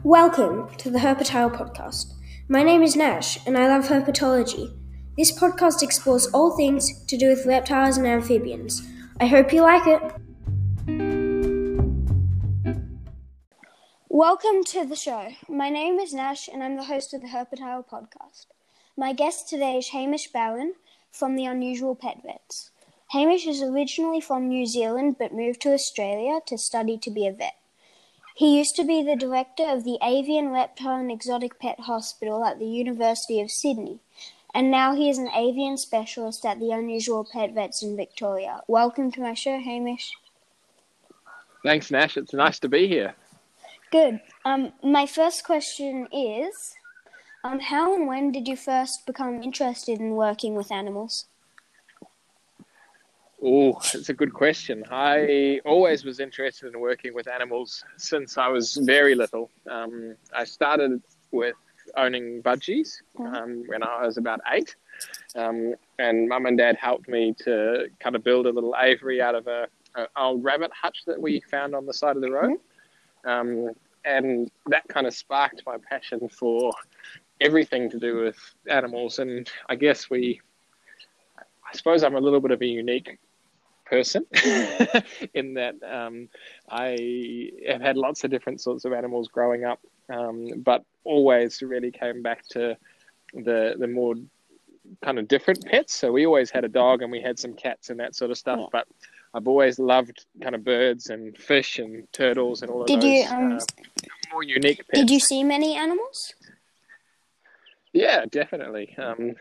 Welcome to the Herpetile Podcast. My name is Nash, and I love herpetology. This podcast explores all things to do with reptiles and amphibians. I hope you like it. Welcome to the show. My name is Nash, and I'm the host of the Herpetile Podcast. My guest today is Hamish Bowen from the Unusual Pet Vets. Hamish is originally from New Zealand, but moved to Australia to study to be a vet. He used to be the director of the Avian, Reptile and Exotic Pet Hospital at the University of Sydney, and now he is an avian specialist at the Unusual Pet Vets in Victoria. Welcome to my show, Hamish. Thanks, Nash. It's nice to be here. Good. My first question is, how and when did you first become interested in working with animals? Oh, it's a good question. I always was interested in working with animals since I was very little. I started with owning budgies when I was about 8. And Mum and Dad helped me to kind of build a little aviary out of an old rabbit hutch that we found on the side of the road. And that kind of sparked my passion for everything to do with animals. And I guess I suppose I'm a little bit of a unique person in that I have had lots of different sorts of animals growing up, but always really came back to the more kind of different pets. So we always had a dog and we had some cats and that sort of stuff, but I've always loved kind of birds and fish and turtles and all of those more unique pets. Did you see many animals? Yeah, definitely.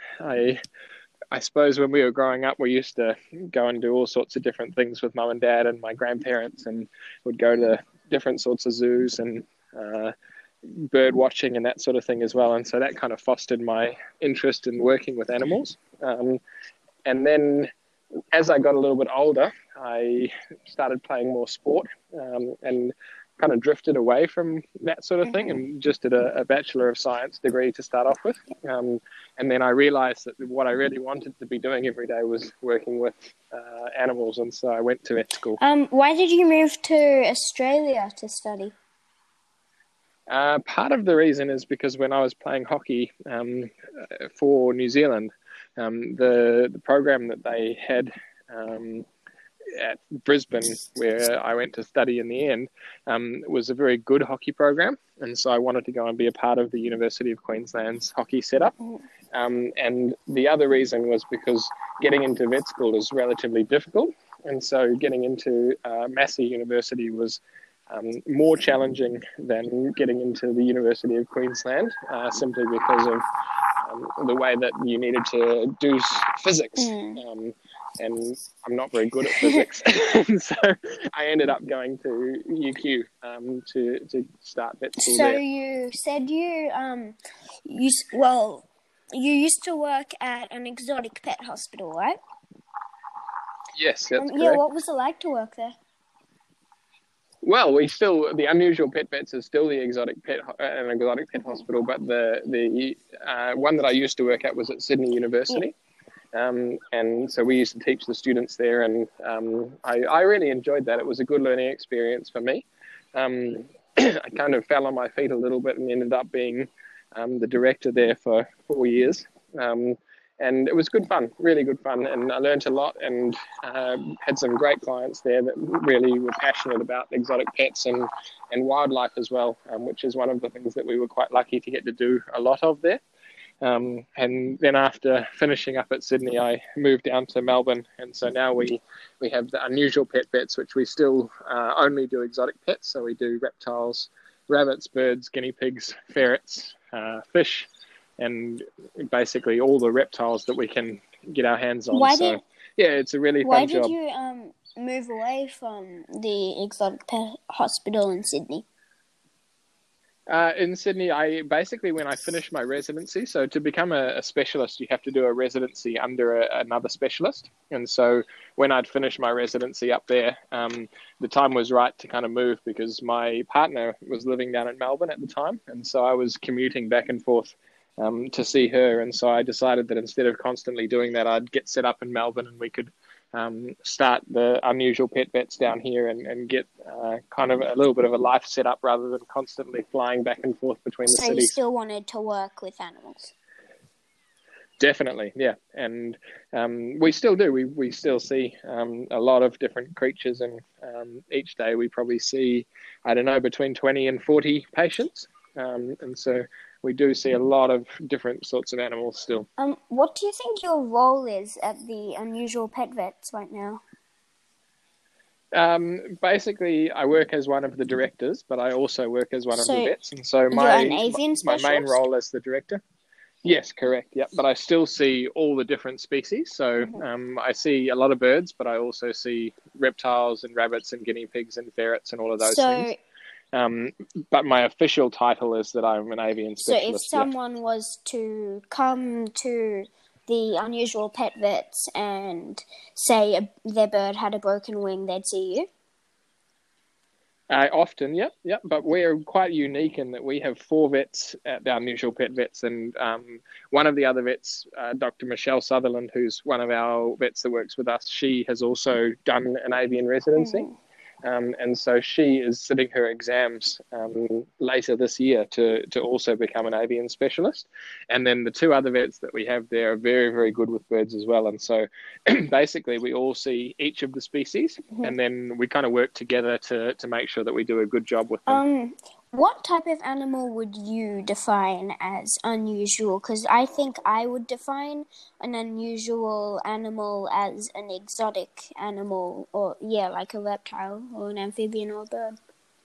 I suppose when we were growing up, we used to go and do all sorts of different things with Mum and Dad and my grandparents, and would go to different sorts of zoos and bird watching and that sort of thing as well. And so that kind of fostered my interest in working with animals. And then as I got a little bit older, I started playing more sport and kind of drifted away from that sort of thing and just did a Bachelor of Science degree to start off with. And then I realized that what I really wanted to be doing every day was working with animals, and so I went to vet school. Why did you move to Australia to study? Part of the reason is because when I was playing hockey for New Zealand, the program that they had at Brisbane, where I went to study in the end, was a very good hockey program, and so I wanted to go and be a part of the University of Queensland's hockey setup. And the other reason was because getting into vet school is relatively difficult, and so getting into Massey University was more challenging than getting into the University of Queensland, simply because of the way that you needed to do physics. And I'm not very good at physics, so I ended up going to UQ to start vet school there. So you said you used to work at an exotic pet hospital, right? Yes, that's correct. Yeah, what was it like to work there? Well, the Unusual Pet Vets is still the exotic pet hospital, but the one that I used to work at was at Sydney University. And so we used to teach the students there, and I really enjoyed that. It was a good learning experience for me. I kind of fell on my feet a little bit and ended up being the director there for 4 years. And it was good fun, really good fun. And I learned a lot and had some great clients there that really were passionate about exotic pets and wildlife as well, which is one of the things that we were quite lucky to get to do a lot of there. And then after finishing up at Sydney, I moved down to Melbourne, and so now we have the Unusual Pet Vets, which we still only do exotic pets. So we do reptiles, rabbits, birds, guinea pigs, ferrets, fish, and basically all the reptiles that we can get our hands on. It's a really fun job. Why did you move away from the exotic pet hospital in Sydney? In Sydney, when I finished my residency, so to become a specialist, you have to do a residency under another specialist. And so when I'd finished my residency up there, the time was right to kind of move because my partner was living down in Melbourne at the time. And so I was commuting back and forth to see her. And so I decided that instead of constantly doing that, I'd get set up in Melbourne and we could start the Unusual Pet Vets down here and get kind of a little bit of a life set up rather than constantly flying back and forth between the So cities. you still wanted to work with animals? Definitely, yeah, and we still do. We still see a lot of different creatures, and each day we probably see, I don't know, between 20 and 40 patients, and so we do see a lot of different sorts of animals still. What do you think your role is at the Unusual Pet Vets right now? Basically, I work as one of the directors, but I also work as one of the vets, and so you're an avian my main specialist? role as the director. Yes, correct. Yeah, but I still see all the different species. So I see a lot of birds, but I also see reptiles and rabbits and guinea pigs and ferrets and all of those things. But my official title is that I'm an avian specialist. So if someone was to come to the Unusual Pet Vets and say their bird had a broken wing, they'd see you? Often, yep. But we're quite unique in that we have 4 vets at the Unusual Pet Vets, and one of the other vets, Dr. Michelle Sutherland, who's one of our vets that works with us, she has also done an avian residency. And so she is sitting her exams later this year to also become an avian specialist. And then the 2 other vets that we have there are very, very good with birds as well. And so basically we all see each of the species, and then we kind of work together to make sure that we do a good job with them. What type of animal would you define as unusual? Because I think I would define an unusual animal as an exotic animal, or like a reptile or an amphibian or a bird.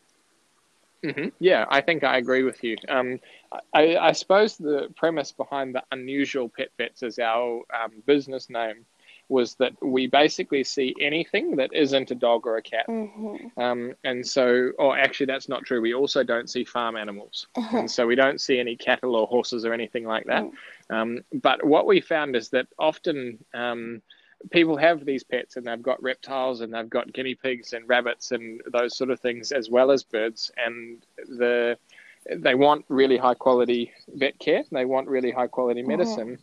Yeah, I think I agree with you. I suppose the premise behind the Unusual Pet Vets as our business name was that we basically see anything that isn't a dog or a cat. And so, actually that's not true. We also don't see farm animals. And so we don't see any cattle or horses or anything like that. But what we found is that often people have these pets and they've got reptiles and they've got guinea pigs and rabbits and those sort of things as well as birds. And they want really high quality vet care. They want really high quality medicine.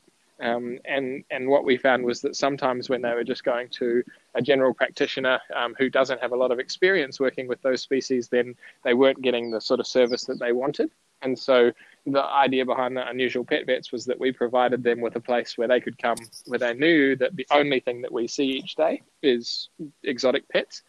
And what we found was that sometimes when they were just going to a general practitioner who doesn't have a lot of experience working with those species, then they weren't getting the sort of service that they wanted. And so the idea behind the Unusual Pet Vets was that we provided them with a place where they could come, where they knew that the only thing that we see each day is exotic pets.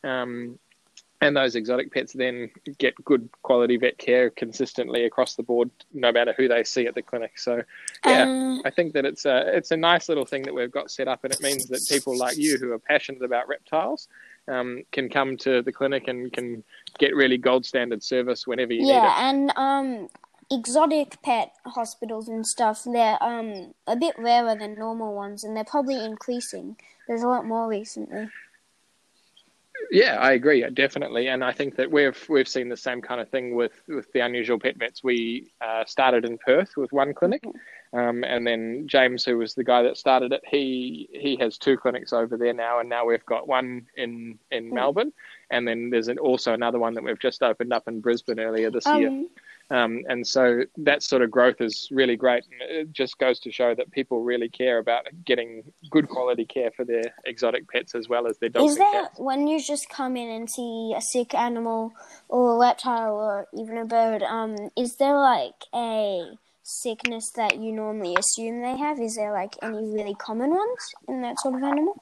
And those exotic pets then get good quality vet care consistently across the board, no matter who they see at the clinic. So, yeah, I think that it's a nice little thing that we've got set up, and it means that people like you who are passionate about reptiles can come to the clinic and can get really gold standard service whenever you need it. Yeah, and exotic pet hospitals and stuff, they're a bit rarer than normal ones, and they're probably increasing. There's a lot more recently. Yeah, I agree, definitely, and I think that we've seen the same kind of thing with the Unusual Pet Vets. We started in Perth with one clinic, and then James, who was the guy that started it, he has 2 clinics over there now, and now we've got one in Melbourne, and then there's also another one that we've just opened up in Brisbane earlier this year. And so that sort of growth is really great. And it just goes to show that people really care about getting good quality care for their exotic pets as well as their dogs and cats. Is there, when you just come in and see a sick animal or a reptile or even a bird, is there like a sickness that you normally assume they have? Is there like any really common ones in that sort of animal?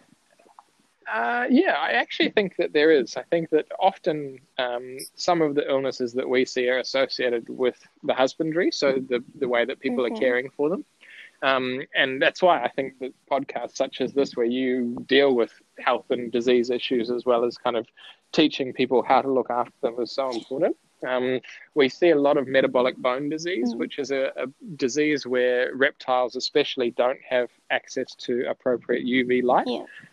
Yeah, I actually think that there is. I think that often some of the illnesses that we see are associated with the husbandry, so the way that people are caring for them. And that's why I think that podcasts such as this, where you deal with health and disease issues as well as kind of teaching people how to look after them, is so important. We see a lot of metabolic bone disease, which is a disease where reptiles especially don't have access to appropriate UV light.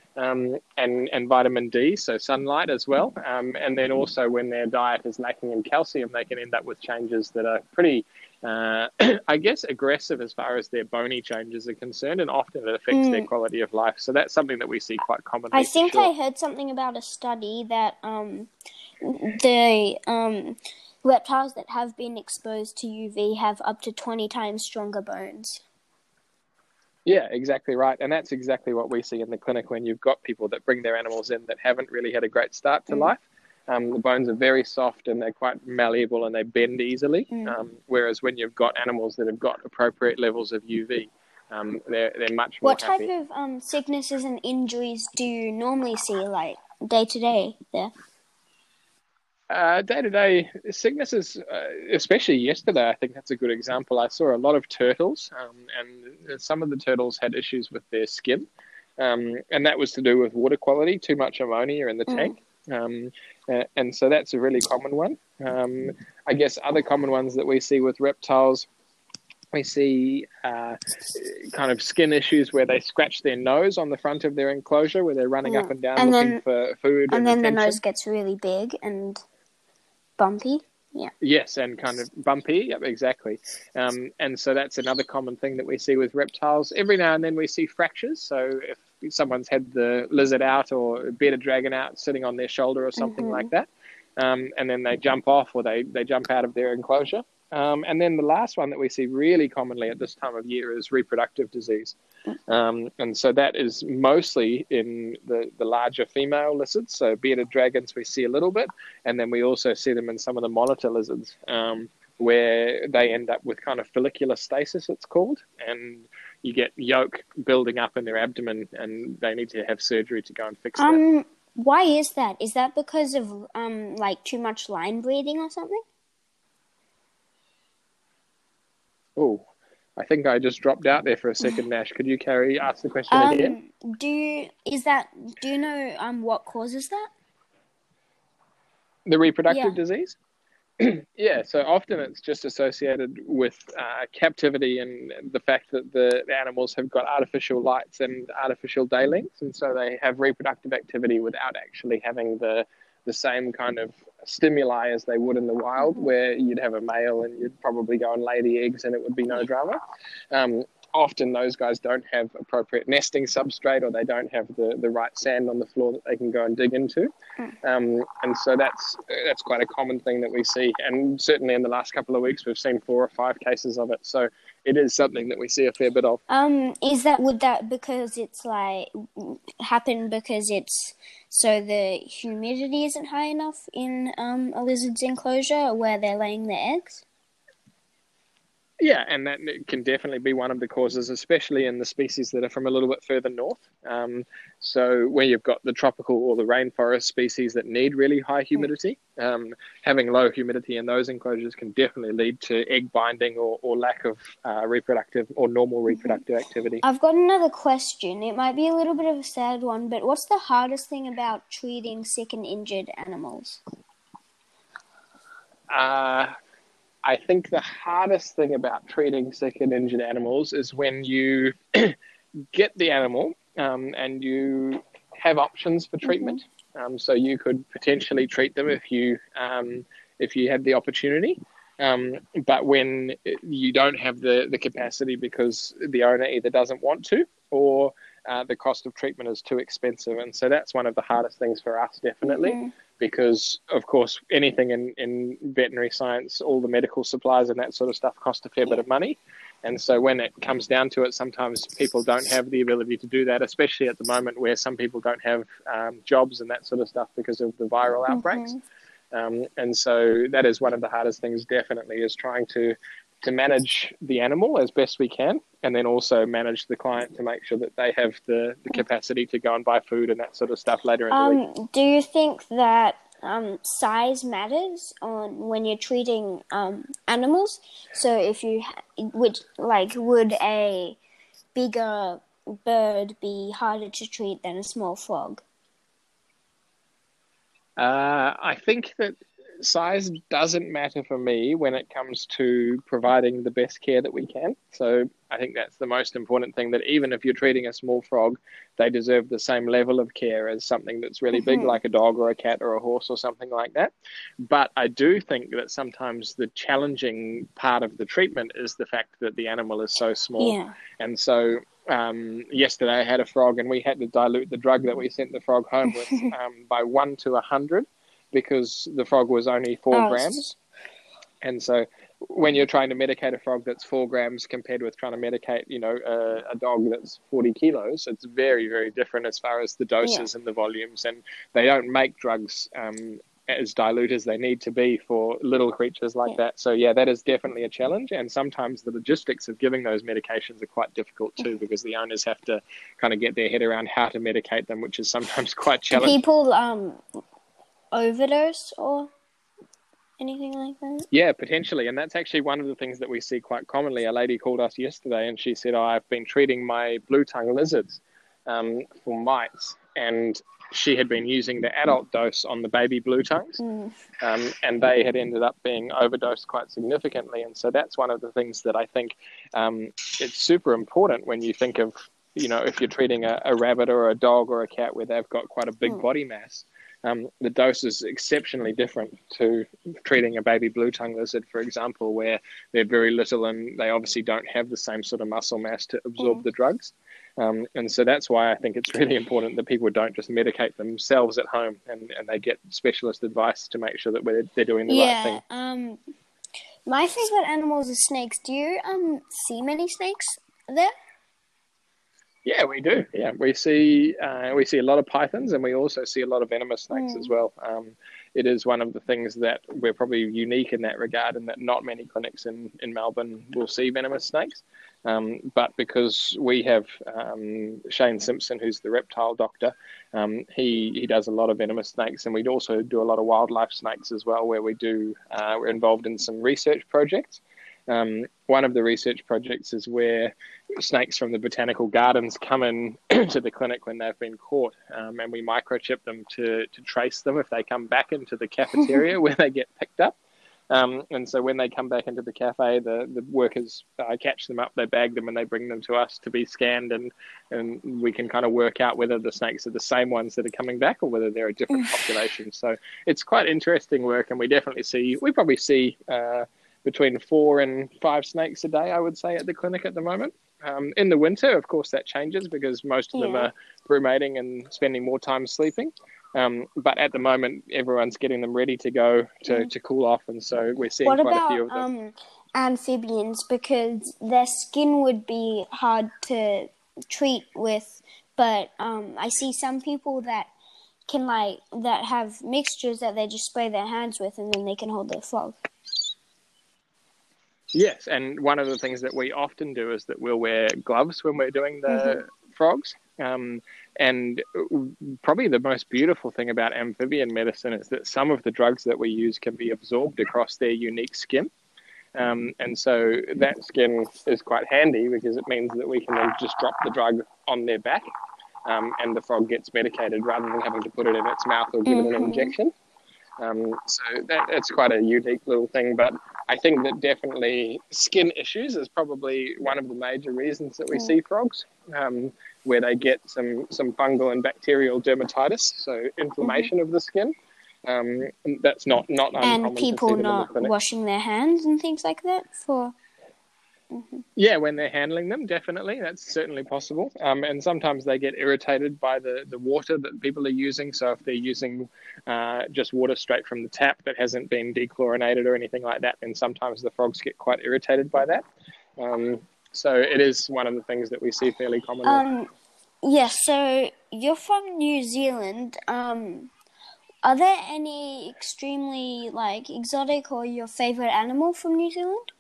And vitamin D, so sunlight as well. And then also when their diet is lacking in calcium, they can end up with changes that are pretty, I guess, aggressive as far as their bony changes are concerned, and often it affects their quality of life. So that's something that we see quite commonly. I think I heard something about a study that the reptiles that have been exposed to UV have up to 20 times stronger bones. Yeah, exactly right. And that's exactly what we see in the clinic when you've got people that bring their animals in that haven't really had a great start to life. The bones are very soft and they're quite malleable and they bend easily. Whereas when you've got animals that have got appropriate levels of UV, they're much more What type happy. of sicknesses and injuries do you normally see, like day to day there? Day-to-day sicknesses, especially yesterday, I think that's a good example. I saw a lot of turtles, and some of the turtles had issues with their skin, and that was to do with water quality, too much ammonia in the tank. And so that's a really common one. I guess other common ones that we see with reptiles, we see kind of skin issues where they scratch their nose on the front of their enclosure, where they're running up and down looking for food and then attention. the nose gets really big and bumpy. Yeah. Yes, and kind of bumpy. Yep, exactly. And so that's another common thing that we see with reptiles. Every now and then we see fractures. So if someone's had the lizard out or a bearded dragon out sitting on their shoulder or something like that, and then they jump off or they jump out of their enclosure. And then the last one that we see really commonly at this time of year is reproductive disease. And so that is mostly in the larger female lizards. So bearded dragons we see a little bit, and then we also see them in some of the monitor lizards, where they end up with kind of follicular stasis, it's called, and you get yolk building up in their abdomen, and they need to have surgery to go and fix that. Why is that? Is that because of like too much line breathing or something? Oh, I think I just dropped out there for a second, Nash. Could you ask the question again? Do you know what causes that? The reproductive disease? Yeah, so often it's just associated with captivity and the fact that the animals have got artificial lights and artificial day lengths, and so they have reproductive activity without actually having the same kind of stimuli as they would in the wild, where you'd have a male and you'd probably go and lay the eggs and it would be no drama. Often those guys don't have appropriate nesting substrate, or they don't have the right sand on the floor that they can go and dig into. And so that's quite a common thing that we see. And certainly in the last couple of weeks, we've seen 4 or 5 cases of it. So it is something that we see a fair bit of. Would that because it's like happen because it's so the humidity isn't high enough in a lizard's enclosure where they're laying their eggs? Yeah, and that can definitely be one of the causes, especially in the species that are from a little bit further north. So where you've got the tropical or the rainforest species that need really high humidity, having low humidity in those enclosures can definitely lead to egg binding or lack of reproductive or normal reproductive activity. I've got another question. It might be a little bit of a sad one, but what's the hardest thing about treating sick and injured animals? I think the hardest thing about treating sick and injured animals is when you get the animal and you have options for treatment. So you could potentially treat them if you had the opportunity. But when you don't have the capacity because the owner either doesn't want to or the cost of treatment is too expensive. And so that's one of the hardest things for us, definitely. Because, of course, anything in veterinary science, all the medical supplies and that sort of stuff cost a fair bit of money. And so when it comes down to it, sometimes people don't have the ability to do that, especially at the moment where some people don't have jobs and that sort of stuff because of the viral outbreaks. And so that is one of the hardest things, definitely, is trying to manage the animal as best we can, and then also manage the client to make sure that they have the capacity to go and buy food and that sort of stuff later in the week. Do you think that size matters when you're treating animals? So if you would a bigger bird be harder to treat than a small frog? I think that size doesn't matter for me when it comes to providing the best care that we can. So I think that's the most important thing, that even if you're treating a small frog, they deserve the same level of care as something that's really big, like a dog or a cat or a horse or something like that. But I do think that sometimes the challenging part of the treatment is the fact that the animal is so small. Yeah. And so yesterday I had a frog and we had to dilute the drug that we sent the frog home with by 1 to 100 because the frog was only 4 grams. And so when you're trying to medicate a frog that's 4 grams compared with trying to medicate, a dog that's 40 kilos, it's very, very different as far as the doses and the volumes. And they don't make drugs as dilute as they need to be for little creatures like that. So, that is definitely a challenge. And sometimes the logistics of giving those medications are quite difficult too, because the owners have to kind of get their head around how to medicate them, which is sometimes quite challenging. Do people overdose or anything like that? Yeah, potentially. And that's actually one of the things that we see quite commonly. A lady called us yesterday and she said, I've been treating my blue-tongue lizards for mites. And she had been using the adult dose on the baby blue tongues, and they had ended up being overdosed quite significantly. And so that's one of the things that I think it's super important when you think of, if you're treating a rabbit or a dog or a cat where they've got quite a big body mass. The dose is exceptionally different to treating a baby blue tongue lizard, for example, where they're very little and they obviously don't have the same sort of muscle mass to absorb the drugs. And so that's why I think it's really important that people don't just medicate themselves at home and they get specialist advice to make sure that they're doing the right thing. My favorite animals are snakes. Do you see many snakes there? Yeah, we do. Yeah, we see a lot of pythons, and we also see a lot of venomous snakes as well. It is one of the things that we're probably unique in that regard, in that not many clinics in Melbourne will see venomous snakes. But because we have Shane Simpson, who's the reptile doctor, he does a lot of venomous snakes, and we also do a lot of wildlife snakes as well, where we're involved in some research projects. One of the research projects is where snakes from the botanical gardens come in to the clinic when they've been caught, and we microchip them to trace them if they come back into the cafeteria where they get picked up. And so when they come back into the cafe, the workers catch them up, they bag them, and they bring them to us to be scanned, and we can kind of work out whether the snakes are the same ones that are coming back or whether they're a different population. So it's quite interesting work, and we probably see between 4 and 5 snakes a day, I would say, at the clinic at the moment. In the winter, of course, that changes because most of them are brumating and spending more time sleeping. But at the moment, everyone's getting them ready to go to cool off, and so we're seeing quite a few of them. What about amphibians? Because their skin would be hard to treat with, but I see some people that can that have mixtures that they just spray their hands with, and then they can hold their frog. Yes, and one of the things that we often do is that we'll wear gloves when we're doing the frogs. And probably the most beautiful thing about amphibian medicine is that some of the drugs that we use can be absorbed across their unique skin. And so that skin is quite handy because it means that we can then just drop the drug on their back, and the frog gets medicated rather than having to put it in its mouth or give it an injection. So that's quite a unique little thing, but I think that definitely skin issues is probably one of the major reasons that we see frogs, where they get some fungal and bacterial dermatitis, so inflammation of the skin. That's not uncommon. And people not washing their hands and things like that for... Yeah, when they're handling them, definitely. That's certainly possible. And sometimes they get irritated by the water that people are using. So if they're using just water straight from the tap that hasn't been dechlorinated or anything like that, then sometimes the frogs get quite irritated by that. So it is one of the things that we see fairly commonly. Yes, so you're from New Zealand. Are there any extremely exotic or your favorite animal from New Zealand?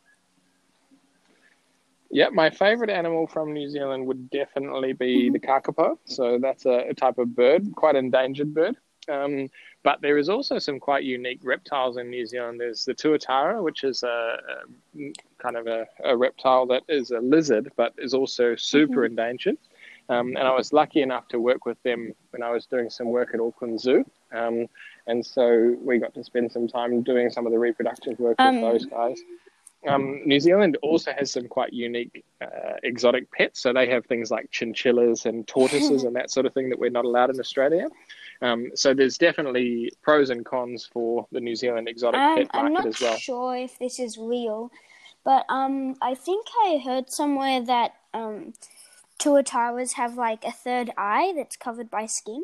Yeah, my favourite animal from New Zealand would definitely be the kakapo. So that's a type of bird, quite endangered bird. But there is also some quite unique reptiles in New Zealand. There's the tuatara, which is a kind of a reptile that is a lizard, but is also super endangered. And I was lucky enough to work with them when I was doing some work at Auckland Zoo. And so we got to spend some time doing some of the reproductive work with those guys. New Zealand also has some quite unique exotic pets. So they have things like chinchillas and tortoises and that sort of thing that we're not allowed in Australia. So there's definitely pros and cons for the New Zealand exotic pet market as well. I'm not sure if this is real, but I think I heard somewhere that tuataras have a third eye that's covered by skin.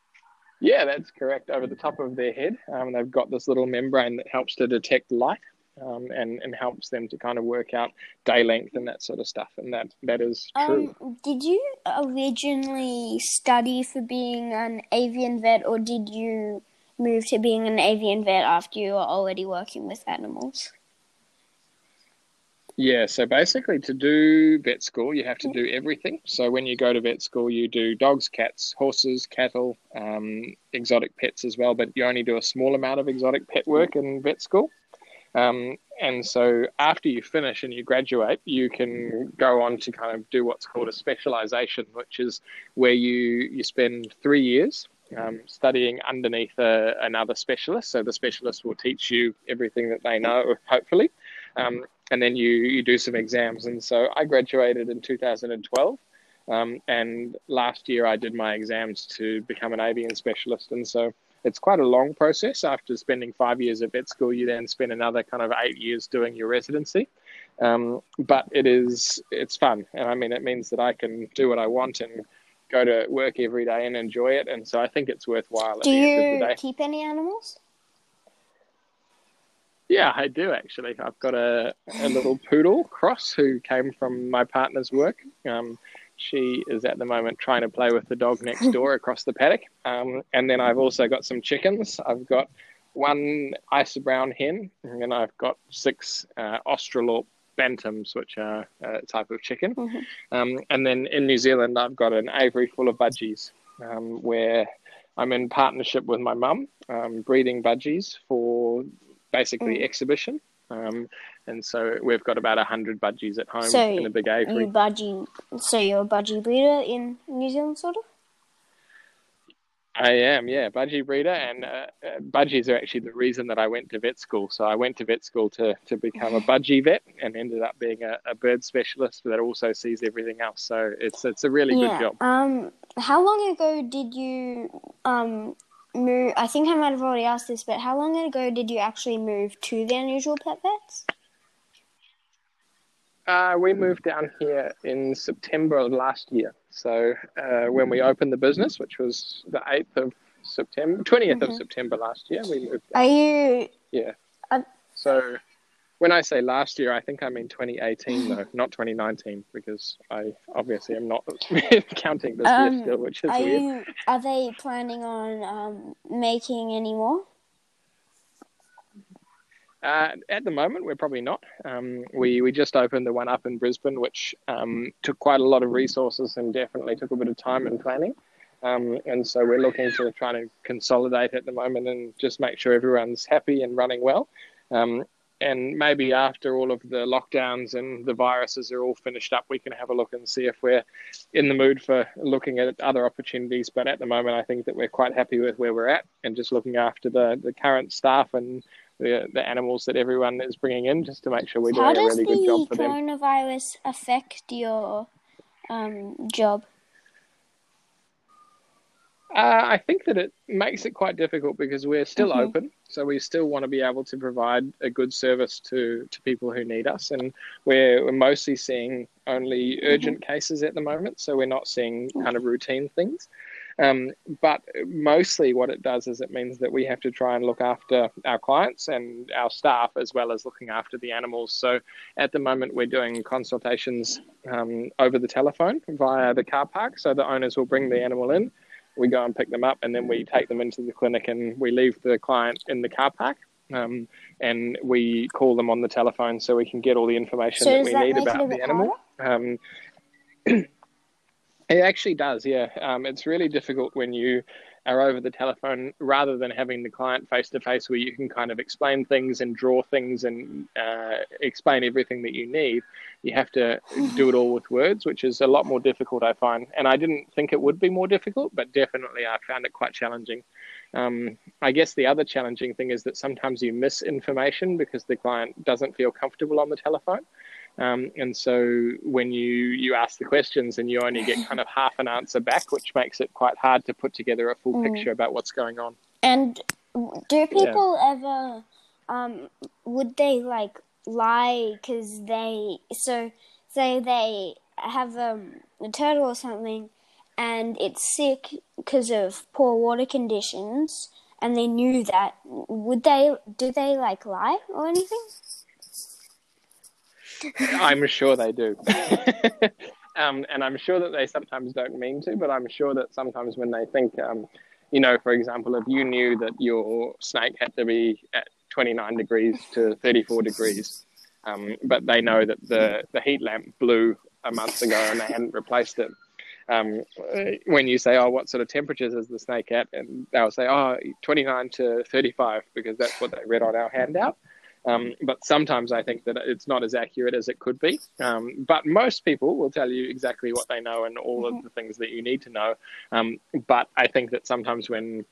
Yeah, that's correct. Over the top of their head, they've got this little membrane that helps to detect light. and helps them to kind of work out day length and that sort of stuff. And that is true. Did you originally study for being an avian vet, or did you move to being an avian vet after you were already working with animals? Yeah, so basically to do vet school, you have to do everything. So when you go to vet school, you do dogs, cats, horses, cattle, exotic pets as well, but you only do a small amount of exotic pet work in vet school. And so after you finish and you graduate, you can go on to kind of do what's called a specialization, which is where you spend 3 years studying underneath another specialist. So the specialist will teach you everything that they know, hopefully. And then you do some exams. And so I graduated in 2012. And last year I did my exams to become an avian specialist. And so it's quite a long process. After spending 5 years at vet school, you then spend another kind of 8 years doing your residency. But it's fun. And I mean, it means that I can do what I want and go to work every day and enjoy it. And so I think it's worthwhile at the end of the day. Do you keep any animals? Yeah, I do actually. I've got a little poodle, Cross, who came from my partner's work. She is at the moment trying to play with the dog next door across the paddock. And then I've also got some chickens. I've got one Isa brown hen, and then I've got 6 Australorp bantams, which are a type of chicken. Mm-hmm. And then in New Zealand, I've got an aviary full of budgies, where I'm in partnership with my mum, breeding budgies for basically exhibition. And so we've got about 100 budgies at home in a big aviary. So you're a budgie breeder in New Zealand, sort of? I am, yeah, budgie breeder, and budgies are actually the reason that I went to vet school. So I went to vet school to become a budgie vet, and ended up being a bird specialist that also sees everything else. So it's a really good job. How long ago did you move? I think I might have already asked this, but how long ago did you actually move to the Unusual Pet Vets? We moved down here in September of last year. So when we opened the business, which was the 20th of September last year, we moved down. Yeah. So when I say last year, I think I mean 2018, though, not 2019, because I obviously am not counting this year still, which is weird. Are they planning on making any more? At the moment, we're probably not. We just opened the one up in Brisbane, which took quite a lot of resources and definitely took a bit of time and planning. And so we're looking to try to consolidate at the moment and just make sure everyone's happy and running well. And maybe after all of the lockdowns and the viruses are all finished up, we can have a look and see if we're in the mood for looking at other opportunities. But at the moment, I think that we're quite happy with where we're at and just looking after the current staff and the animals that everyone is bringing in, just to make sure we're doing a really good job for them. How does the coronavirus affect your job? I think that it makes it quite difficult because we're still open, so we still want to be able to provide a good service to people who need us, and we're mostly seeing only urgent cases at the moment, so we're not seeing kind of routine things. But mostly what it does is it means that we have to try and look after our clients and our staff as well as looking after the animals. So at the moment we're doing consultations over the telephone via the car park. So the owners will bring the animal in, we go and pick them up, and then we take them into the clinic and we leave the client in the car park. And we call them on the telephone so we can get all the information that we need about the animal. It actually does, yeah. It's really difficult when you are over the telephone rather than having the client face-to-face, where you can kind of explain things and draw things and explain everything that you need. You have to do it all with words, which is a lot more difficult, I find. And I didn't think it would be more difficult, but definitely I found it quite challenging. I guess the other challenging thing is that sometimes you miss information because the client doesn't feel comfortable on the telephone. And so when you ask the questions and you only get kind of half an answer back, which makes it quite hard to put together a full picture about what's going on. And do people ever, would they like lie because say they have a turtle or something and it's sick because of poor water conditions and they knew that, do they like lie or anything? I'm sure they do. And I'm sure that they sometimes don't mean to, but I'm sure that sometimes when they think, for example, if you knew that your snake had to be at 29 degrees to 34 degrees, but they know that the heat lamp blew a month ago and they hadn't replaced it. When you say, oh, what sort of temperatures is the snake at? And they'll say, oh, 29 to 35, because that's what they read on our handout. But sometimes I think that it's not as accurate as it could be. But most people will tell you exactly what they know and all of the things that you need to know. But I think that sometimes when,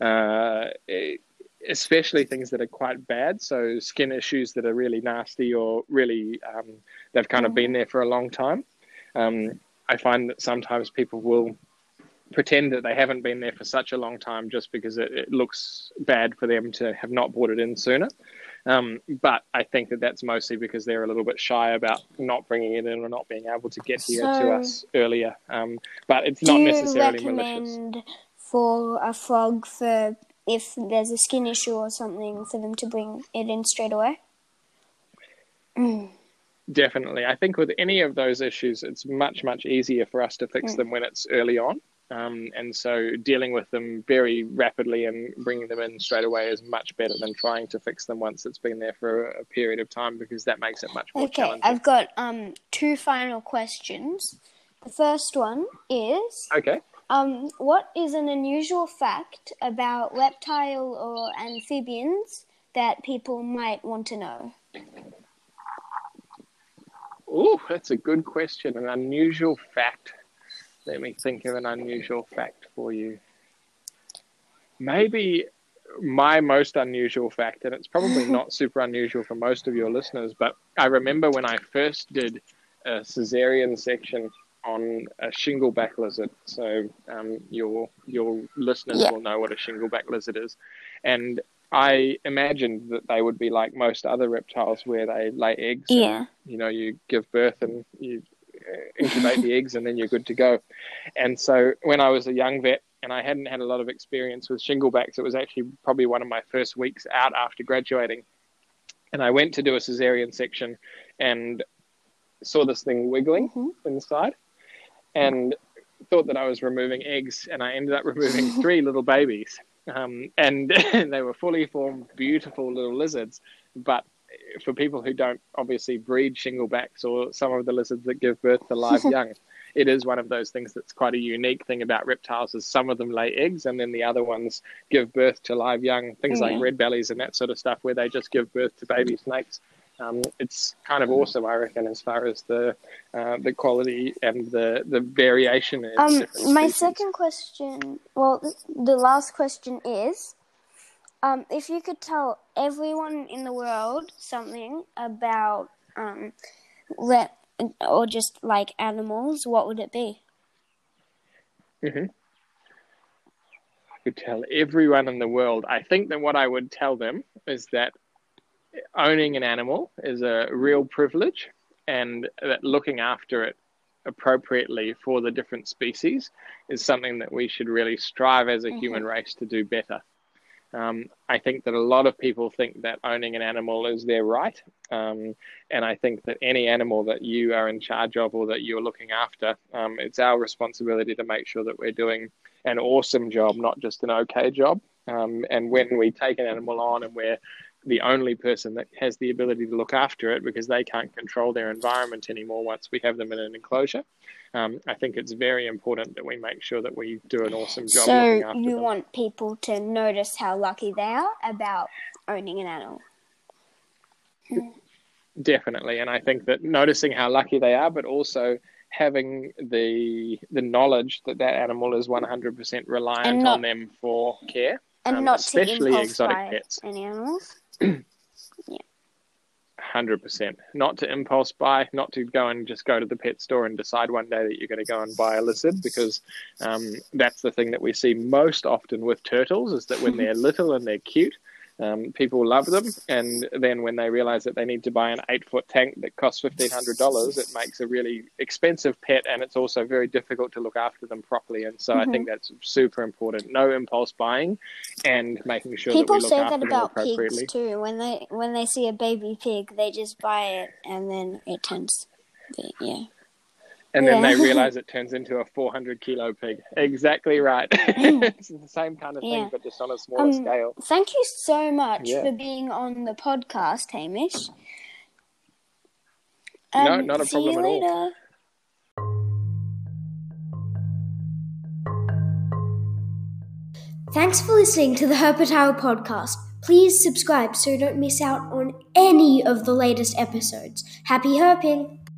especially things that are quite bad, so skin issues that are really nasty or really, they've kind of been there for a long time, I find that sometimes people will pretend that they haven't been there for such a long time just because it looks bad for them to have not brought it in sooner. But I think that that's mostly because they're a little bit shy about not bringing it in or not being able to get here to us earlier. But it's not necessarily malicious. Do you recommend for a frog, for if there's a skin issue or something, for them to bring it in straight away? Definitely. I think with any of those issues, it's much, much easier for us to fix them when it's early on. And so dealing with them very rapidly and bringing them in straight away is much better than trying to fix them once it's been there for a period of time, because that makes it much more challenging. I've got 2 final questions. The first one is... Okay. What is an unusual fact about reptile or amphibians that people might want to know? Oh, that's a good question. An unusual fact. Let me think of an unusual fact for you. Maybe my most unusual fact, and it's probably not super unusual for most of your listeners, but I remember when I first did a cesarean section on a shingleback lizard. So your listeners will know what a shingleback lizard is. And I imagined that they would be like most other reptiles where they lay eggs. Yeah. And, you give birth and you incubate the eggs and then you're good to go. And so when I was a young vet and I hadn't had a lot of experience with shinglebacks, it was actually probably one of my first weeks out after graduating. And I went to do a cesarean section and saw this thing wiggling inside and thought that I was removing eggs, and I ended up removing 3 little babies. And they were fully formed, beautiful little lizards. But for people who don't obviously breed shinglebacks or some of the lizards that give birth to live young, it is one of those things that's quite a unique thing about reptiles, is some of them lay eggs and then the other ones give birth to live young, things like red bellies and that sort of stuff, where they just give birth to baby snakes. It's kind of awesome, I reckon, as far as the quality and the variation is. My second question, the last question is, if you could tell everyone in the world something about or just like animals, what would it be? I could tell everyone in the world. I think that what I would tell them is that owning an animal is a real privilege, and that looking after it appropriately for the different species is something that we should really strive as a human race to do better. I think that a lot of people think that owning an animal is their right. And I think that any animal that you are in charge of or that you're looking after, it's our responsibility to make sure that we're doing an awesome job, not just an okay job. And when we take an animal on and we're the only person that has the ability to look after it because they can't control their environment anymore once we have them in an enclosure, I think it's very important that we make sure that we do an awesome job looking after them. So you want people to notice how lucky they are about owning an animal? Definitely, and I think that noticing how lucky they are, but also having the knowledge that that animal is 100% reliant on them for care, and not especially to exotic by pets. Any animals? 100%. Not to impulse buy, not to go to the pet store and decide one day that you're going to go and buy a lizard, because that's the thing that we see most often with turtles, is that when they're little and they're cute, People love them, and then when they realize that they need to buy an 8-foot tank that costs $1,500, it makes a really expensive pet, and it's also very difficult to look after them properly. And so I think that's super important. No impulse buying, and making sure People that we look say after that them about appropriately. pigs too. When they see a baby pig, they just buy it, and then it turns, And then they realize it turns into a 400-kilo pig. Exactly right. It's the same kind of thing, but just on a smaller scale. Thank you so much for being on the podcast, Hamish. No, not a see problem you at all. later. Thanks for listening to the Herpetile podcast. Please subscribe so you don't miss out on any of the latest episodes. Happy herping!